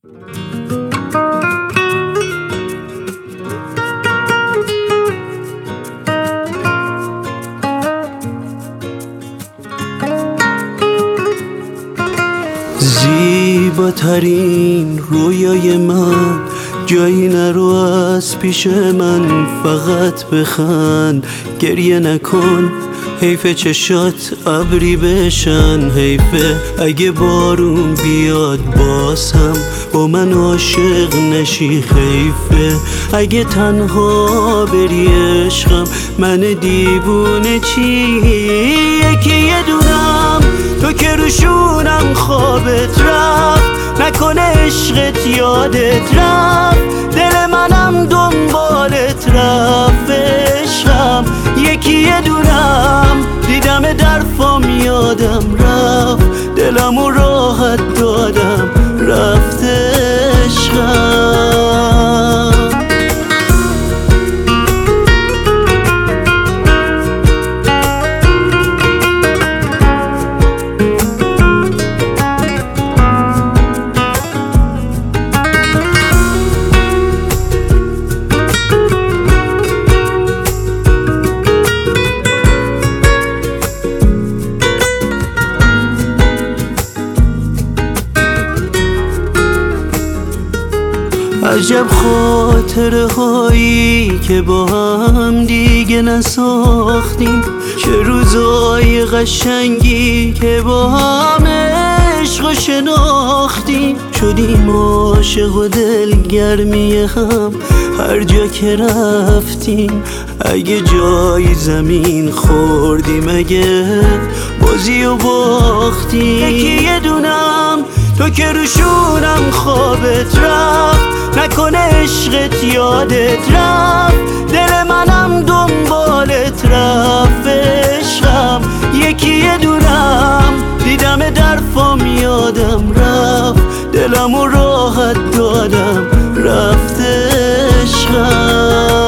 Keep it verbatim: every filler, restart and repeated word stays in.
زیباترین رویای من جایی نرو از پیش من، فقط بخند گریه نکن، حیف چشات ابری بشن، حیفه اگه بارون بیاد باز هم با من عاشق نشی، حیفه اگه تنها بری عشقم من دیوونه چی. یکی یه دونم تو که روشونم خوابت رفت، نکنه عشقت یادت رفت، دل منم دنبالت رفت عشقم. یکی یه دونم دیدم در فام یادم رفت، دلمو راحت دادم رفت عشقم. عجب خاطره هایی که با هم دیگه نساختیم، چه روزای قشنگی که با هم عشق و شناختیم، شدیم عاشق و دلگرمی هم هر جا که رفتیم. اگه جای زمین خوردیم، اگه بازی و باختیم. یکی یه دونم تو که روشونم خوابت رفت، نکنه عشقت یادت رفت، دل منم دنبالت رفت عشقم. یکی یه دونم دیدم در فام یادم رفت، دلمو راحت دادم رفت عشقم.